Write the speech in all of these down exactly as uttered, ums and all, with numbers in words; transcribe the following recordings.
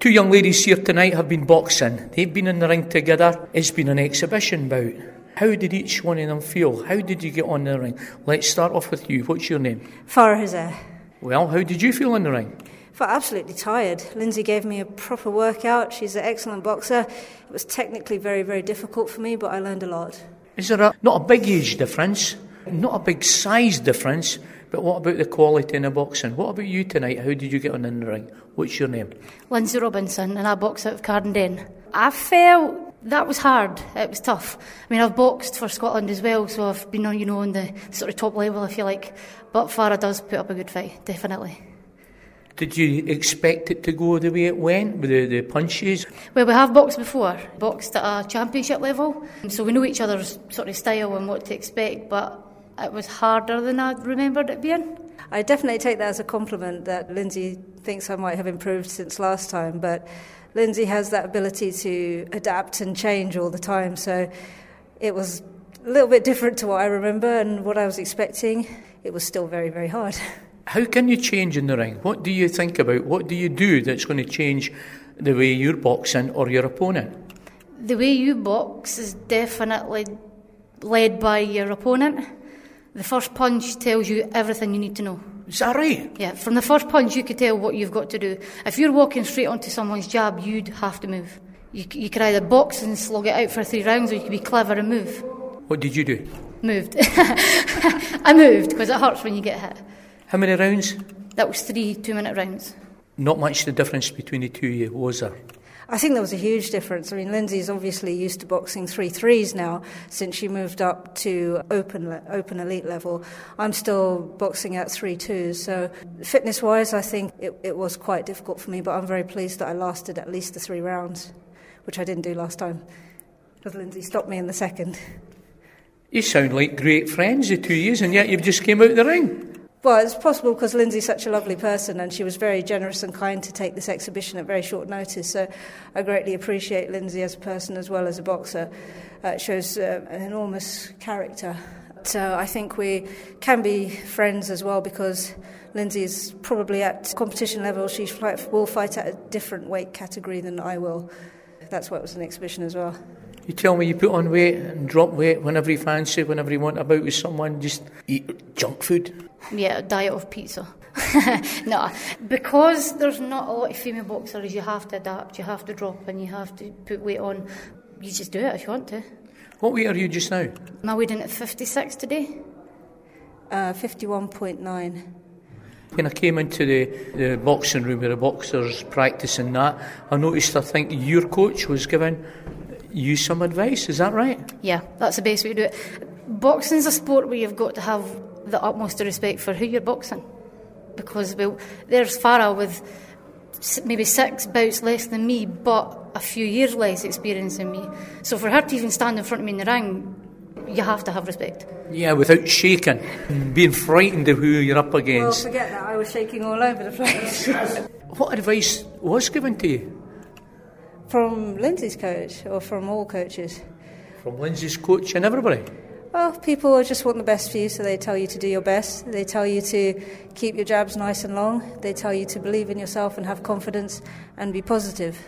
Two young ladies here tonight have been boxing. They've been in the ring together. It's been an exhibition bout. How did each one of them feel? How did you get on the ring? Let's start off with you. What's your name? Farah Hazair. Well, how did you feel in the ring? I felt absolutely tired. Lindsay gave me a proper workout. She's an excellent boxer. It was technically very, very difficult for me, but I learned a lot. Is there a, not a big age difference, not a big size difference, but what about the quality in the boxing? What about you tonight? How did you get on in the ring? What's your name? Lindsay Robinson, and I box out of Cardenden. I felt that was hard. It was tough. I mean, I've boxed for Scotland as well, so I've been on, you know, on the sort of top level, I feel like. But Farah does put up a good fight, definitely. Did you expect it to go the way it went, with the, the punches? Well, we have boxed before, boxed at a championship level, so we know each other's sort of style and what to expect, but it was harder than I remembered it being. I definitely take that as a compliment that Lindsay thinks I might have improved since last time, but Lindsay has that ability to adapt and change all the time, so it was a little bit different to what I remember and what I was expecting. It was still very, very hard. How can you change in the ring? What do you think about? What do you do that's going to change the way you're boxing or your opponent? The way you box is definitely led by your opponent. The first punch tells you everything you need to know. Is that right? Yeah, from the first punch you could tell what you've got to do. If you're walking straight onto someone's jab, you'd have to move. You, you could either box and slog it out for three rounds, or you could be clever and move. What did you do? Moved. I moved, because it hurts when you get hit. How many rounds? That was three two-minute rounds. Not much the difference between the two of you, was there? I think there was a huge difference. I mean, Lindsay's obviously used to boxing three threes now since she moved up to open le- open elite level. I'm still boxing at three twos. So fitness-wise, I think it, it was quite difficult for me, but I'm very pleased that I lasted at least the three rounds, which I didn't do last time, because Lindsay stopped me in the second. You sound like great friends, the two of you, and yet you've just came out of the ring. Well, it's possible because Lindsay's such a lovely person and she was very generous and kind to take this exhibition at very short notice. So I greatly appreciate Lindsay as a person as well as a boxer. Uh, it shows uh, an enormous character. So I think we can be friends as well because Lindsay is probably at competition level. She will fight at a different weight category than I will. That's why it was an exhibition as well. You tell me you put on weight and drop weight whenever you fancy, whenever you want about with someone, just eat junk food? Yeah, a diet of pizza. No, because there's not a lot of female boxers, you have to adapt, you have to drop and you have to put weight on. You just do it if you want to. What weight are you just now? I'm weighing at fifty-six today. Uh, fifty-one point nine. When I came into the, the boxing room where the boxers practicing that, I noticed, I think, your coach was giving you some advice. Is that right? Yeah, that's the best way to do it. Boxing's a sport where you've got to have the utmost respect for who you're boxing, because well, there's Farah with maybe six bouts less than me but a few years less experience than me, so for her to even stand in front of me in the ring, you have to have respect. Yeah, without shaking, being frightened of who you're up against. Well, forget that, I was shaking all over the place. What advice was given to you? From Lindsay's coach or from all coaches? From Lindsay's coach and everybody? Well, people just want the best for you, so they tell you to do your best. They tell you to keep your jabs nice and long. They tell you to believe in yourself and have confidence and be positive.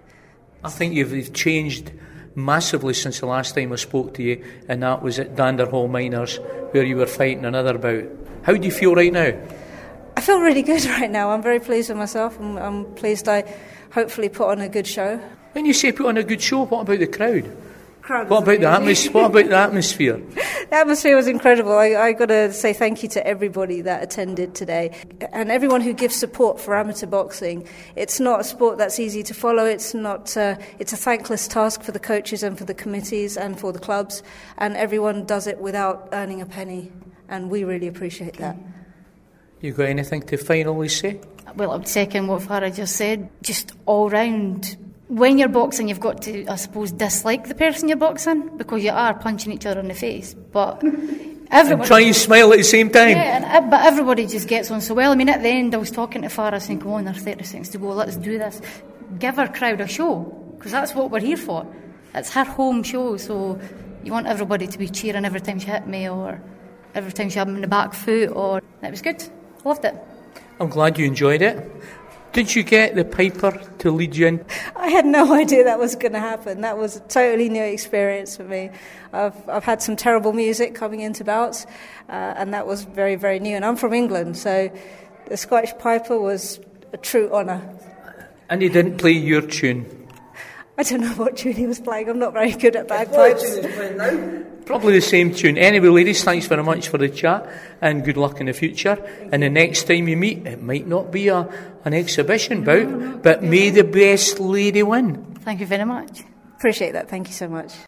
I think you've, you've changed massively since the last time I spoke to you, and that was at Dander Hall Minors, where you were fighting another bout. How do you feel right now? I feel really good right now. I'm very pleased with myself. I'm, I'm pleased I hopefully put on a good show. When you say put on a good show, what about the crowd? Crowd what about the atmosphere? What about the atmosphere? The atmosphere was incredible. I, I got to say thank you to everybody that attended today and everyone who gives support for amateur boxing. It's not a sport that's easy to follow. It's not. Uh, it's a thankless task for the coaches and for the committees and for the clubs, and everyone does it without earning a penny, and we really appreciate that. You got anything to finally say? Well, I'm second what Farah just said. Just all round. When you're boxing, you've got to, I suppose, dislike the person you're boxing, because you are punching each other in the face. But everybody... And try and smile at the same time. Yeah, and, but everybody just gets on so well. I mean, at the end, I was talking to Farah saying, come on, there's thirty seconds to go, let's do this. Give our crowd a show, because that's what we're here for. It's her home show, so you want everybody to be cheering every time she hit me, or every time she had me in the back foot, or... It was good. Loved it. I'm glad you enjoyed it. Did you get the piper to lead you in? I had no idea that was going to happen. That was a totally new experience for me. I've I've had some terrible music coming into bouts, uh, and that was very, very new. And I'm from England, so the Scottish piper was a true honour. And he didn't play your tune? I don't know what tune he was playing. I'm not very good at bagpipes. What tune is playing now? Probably the same tune. Anyway, ladies, thanks very much for the chat and good luck in the future. And the next time you meet, it might not be a an exhibition bout, but may the best lady win. Thank you very much. Appreciate that. Thank you so much.